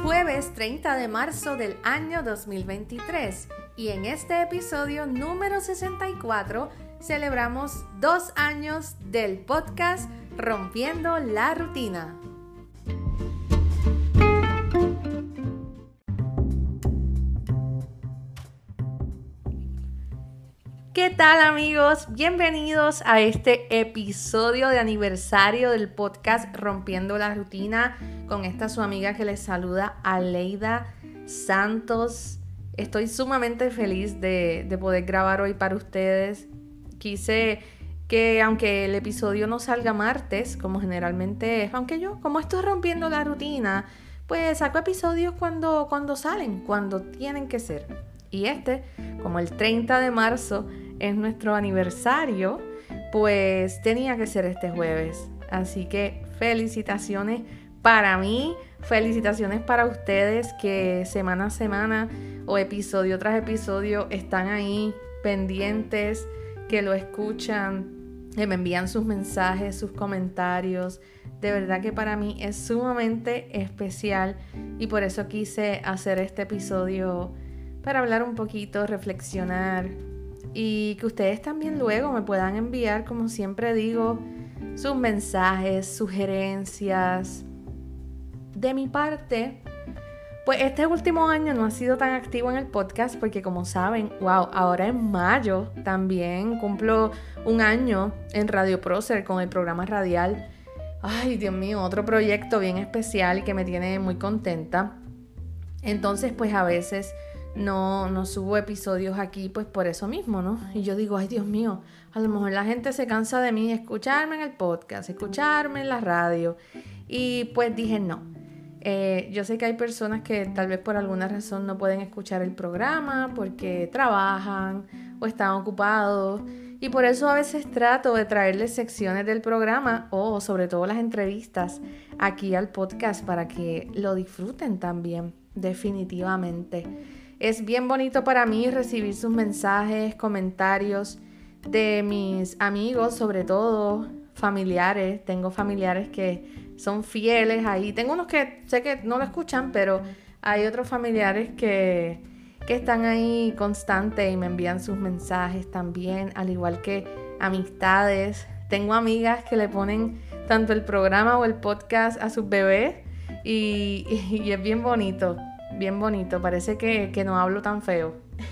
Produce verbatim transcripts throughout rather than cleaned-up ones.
jueves treinta de marzo del año dos mil veintitrés y en este episodio número sesenta y cuatro celebramos dos años del podcast Rompiendo la Rutina. ¿Qué tal, amigos? Bienvenidos a este episodio de aniversario del podcast Rompiendo la Rutina con esta su amiga que les saluda, Aleida Santos. Estoy sumamente feliz de, de poder grabar hoy para ustedes. Quise que aunque el episodio no salga martes, como generalmente es, aunque yo, como estoy rompiendo la rutina, pues saco episodios cuando, cuando salen, cuando tienen que ser. Y este, como el treinta de marzo es nuestro aniversario, pues tenía que ser este jueves. Así que felicitaciones para mí, felicitaciones para ustedes que semana a semana o episodio tras episodio están ahí pendientes, que lo escuchan, que me envían sus mensajes, sus comentarios. De verdad que para mí es sumamente especial y por eso quise hacer este episodio para hablar un poquito, reflexionar y que ustedes también luego me puedan enviar, como siempre digo, sus mensajes, sugerencias. De mi parte, pues este último año no ha sido tan activo en el podcast porque, como saben, wow, ahora en mayo también cumplo un año en Radio Prócer con el programa radial. Ay, Dios mío, otro proyecto bien especial que me tiene muy contenta. Entonces, pues a veces no, no subo episodios aquí, pues por eso mismo, ¿no? Y yo digo, ay, Dios mío, a lo mejor la gente se cansa de mí escucharme en el podcast, escucharme en la radio. Y pues dije, no. Eh, yo sé que hay personas que tal vez por alguna razón no pueden escuchar el programa porque trabajan o están ocupados. Y por eso a veces trato de traerles secciones del programa o sobre todo las entrevistas aquí al podcast para que lo disfruten también, definitivamente. Es bien bonito para mí recibir sus mensajes, comentarios de mis amigos, sobre todo familiares. Tengo familiares que son fieles ahí. Tengo unos que sé que no lo escuchan, pero hay otros familiares que, que están ahí constantes y me envían sus mensajes también, al igual que amistades. Tengo amigas que le ponen tanto el programa o el podcast a sus bebés y, y, y es bien bonito. Bien bonito, parece que, que no hablo tan feo.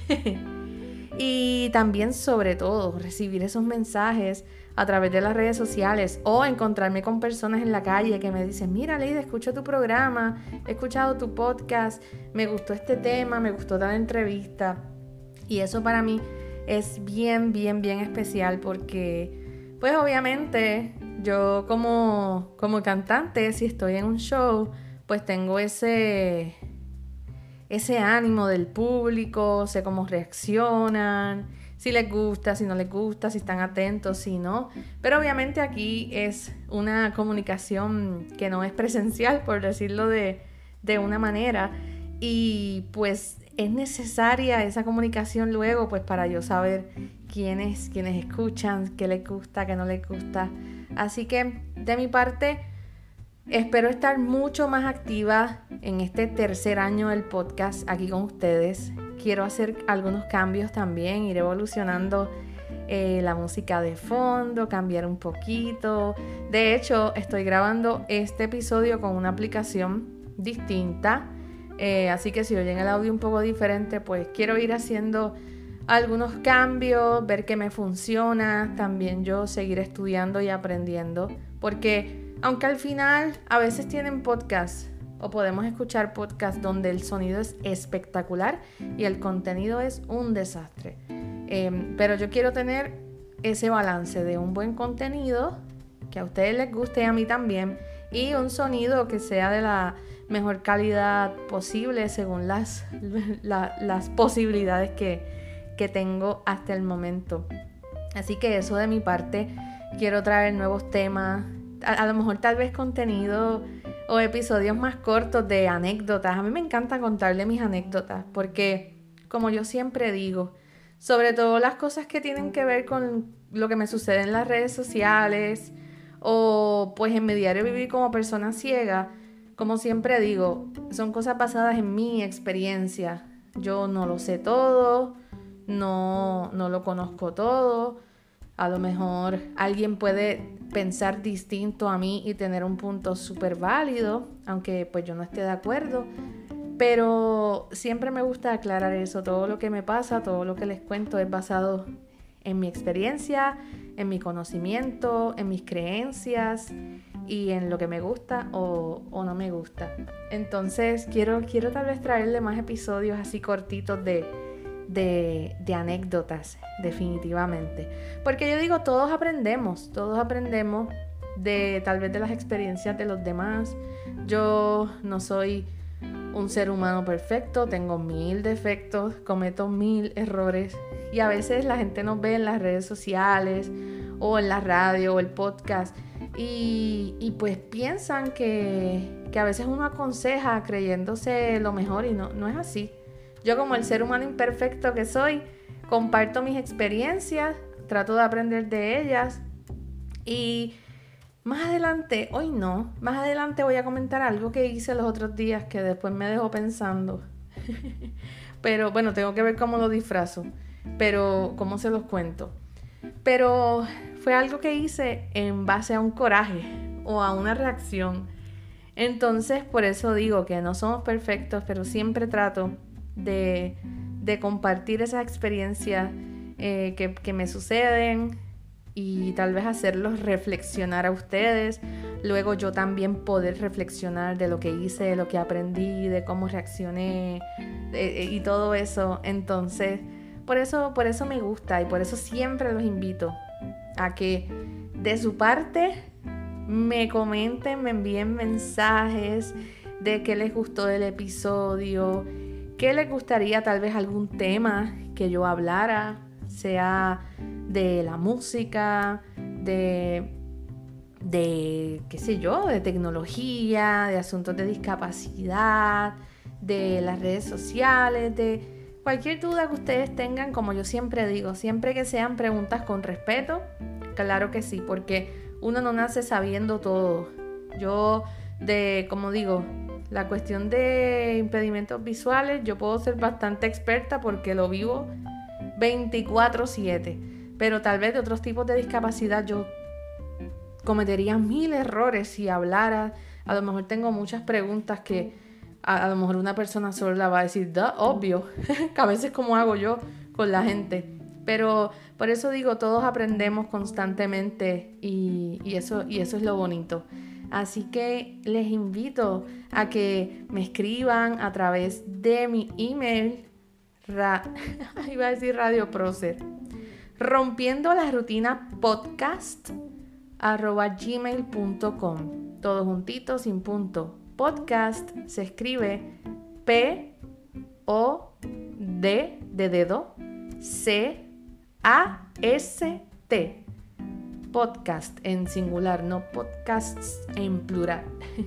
Y también, sobre todo, recibir esos mensajes a través de las redes sociales o encontrarme con personas en la calle que me dicen, mira, Leida, escucho tu programa, he escuchado tu podcast, me gustó este tema, me gustó tal entrevista. Y eso para mí es bien, bien, bien especial porque, pues obviamente, yo como, como cantante, si estoy en un show, pues tengo ese... ese ánimo del público, sé cómo reaccionan, si les gusta, si no les gusta, si están atentos, si no. Pero obviamente aquí es una comunicación que no es presencial, por decirlo de, de una manera. Y pues es necesaria esa comunicación luego pues para yo saber quiénes, quiénes escuchan, qué les gusta, qué no les gusta. Así que de mi parte, espero estar mucho más activa en este tercer año del podcast aquí con ustedes. Quiero hacer algunos cambios también, ir evolucionando eh, la música de fondo, cambiar un poquito. De hecho, estoy grabando este episodio con una aplicación distinta. Eh, así que si oyen el audio un poco diferente, pues quiero ir haciendo algunos cambios, ver qué me funciona. También yo seguir estudiando y aprendiendo. Porque aunque al final a veces tienen podcast o podemos escuchar podcast donde el sonido es espectacular y el contenido es un desastre. Eh, pero yo quiero tener ese balance de un buen contenido que a ustedes les guste y a mí también y un sonido que sea de la mejor calidad posible según las, la, las posibilidades que, que tengo hasta el momento. Así que eso de mi parte, quiero traer nuevos temas. A, a lo mejor tal vez contenido o episodios más cortos de anécdotas. A mí me encanta contarle mis anécdotas porque, como yo siempre digo, sobre todo las cosas que tienen que ver con lo que me sucede en las redes sociales o pues en mi diario vivir como persona ciega, como siempre digo, son cosas basadas en mi experiencia. Yo no lo sé todo, no, no lo conozco todo. A lo mejor alguien puede pensar distinto a mí y tener un punto súper válido, aunque pues yo no esté de acuerdo. Pero siempre me gusta aclarar eso. Todo lo que me pasa, todo lo que les cuento es basado en mi experiencia, en mi conocimiento, en mis creencias y en lo que me gusta o, o no me gusta. Entonces quiero, quiero tal vez traerle más episodios así cortitos de, de, de anécdotas, definitivamente. Porque yo digo, todos aprendemos, todos aprendemos de tal vez de las experiencias de los demás. Yo no soy un ser humano perfecto, tengo mil defectos, cometo mil errores y a veces la gente nos ve en las redes sociales o en la radio o el podcast y, y pues piensan que, que a veces uno aconseja creyéndose lo mejor y no, no es así. Yo, como el ser humano imperfecto que soy, comparto mis experiencias, trato de aprender de ellas y más adelante, hoy no, más adelante voy a comentar algo que hice los otros días que después me dejó pensando. Pero bueno, tengo que ver cómo lo disfrazo, pero cómo se los cuento. Pero fue algo que hice en base a un coraje o a una reacción. Entonces, por eso digo que no somos perfectos, pero siempre trato de, de compartir esas experiencias eh, que, que me suceden y tal vez hacerlos reflexionar a ustedes. Luego yo también poder reflexionar de lo que hice, de lo que aprendí, de cómo reaccioné de, y todo eso. Entonces, por eso, por eso me gusta y por eso siempre los invito a que de su parte me comenten, me envíen mensajes de qué les gustó del episodio, qué les gustaría, tal vez algún tema que yo hablara, sea de la música, de, de, qué sé yo, de tecnología, de asuntos de discapacidad, de las redes sociales, de cualquier duda que ustedes tengan. Como yo siempre digo, siempre que sean preguntas con respeto, claro que sí, porque uno no nace sabiendo todo. Yo, de, como digo, la cuestión de impedimentos visuales, yo puedo ser bastante experta porque lo vivo veinticuatro siete, pero tal vez de otros tipos de discapacidad yo cometería mil errores si hablara. A lo mejor tengo muchas preguntas que a, a lo mejor una persona sola va a decir, da, obvio, que a veces como hago yo con la gente. Pero por eso digo, todos aprendemos constantemente y, y, eso, y eso es lo bonito. Así que les invito a que me escriban a través de mi email, Ra- iba a decir Radio Prócer, rompiendo la rutina podcast arroba gmail punto com, todo juntito sin punto. Podcast se escribe P O D de dedo C A S T, podcast en singular, no podcasts en plural.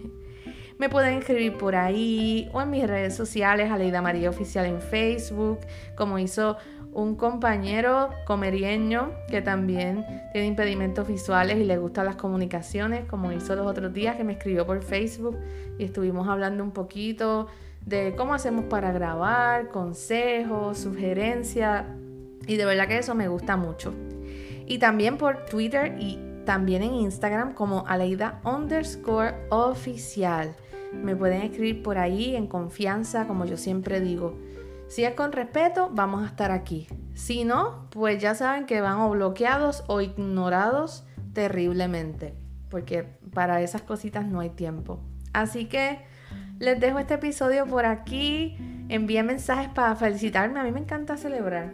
Me pueden escribir por ahí o en mis redes sociales, Aleida María Oficial en Facebook, como hizo un compañero comerieño que también tiene impedimentos visuales y le gustan las comunicaciones, como hizo los otros días, que me escribió por Facebook y estuvimos hablando un poquito de cómo hacemos para grabar, consejos, sugerencias, y de verdad que eso me gusta mucho. Y también por Twitter y también en Instagram como Aleida underscore oficial. Me pueden escribir por ahí en confianza, como yo siempre digo. Si es con respeto, vamos a estar aquí. Si no, pues ya saben que van o bloqueados o ignorados terriblemente, porque para esas cositas no hay tiempo. Así que les dejo este episodio por aquí. Envíen mensajes para felicitarme. A mí me encanta celebrar.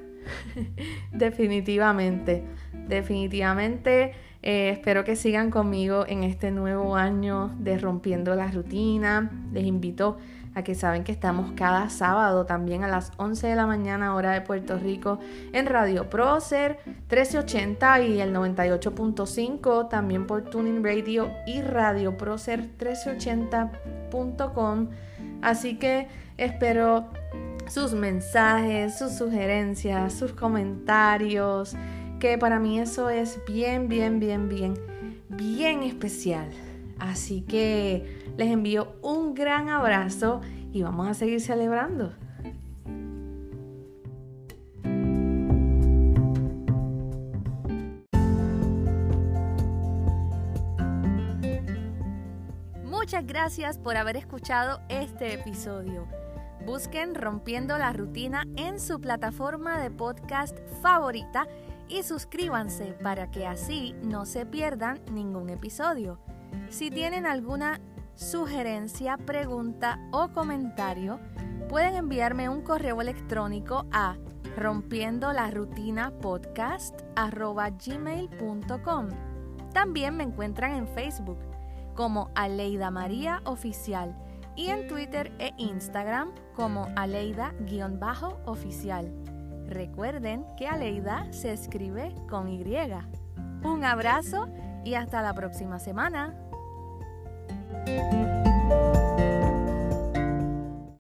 Definitivamente, definitivamente. Eh, espero que sigan conmigo en este nuevo año de Rompiendo la Rutina. Les invito a que saben que estamos cada sábado también a las once de la mañana hora de Puerto Rico en Radio Prócer trece ochenta y el noventa y ocho punto cinco, también por Tuning Radio y Radio Prócer trece ochenta punto com. Así que espero sus mensajes, sus sugerencias, sus comentarios, que para mí eso es bien, bien, bien, bien, bien especial. Así que les envío un gran abrazo y vamos a seguir celebrando. Muchas gracias por haber escuchado este episodio. Busquen Rompiendo la Rutina en su plataforma de podcast favorita y suscríbanse para que así no se pierdan ningún episodio. Si tienen alguna sugerencia, pregunta o comentario, pueden enviarme un correo electrónico a rompiendolarutinapodcast arroba gmail punto com. También me encuentran en Facebook como Aleida María Oficial y en Twitter e Instagram como Aleida-oficial. Recuerden que Aleida se escribe con Y. Un abrazo y hasta la próxima semana.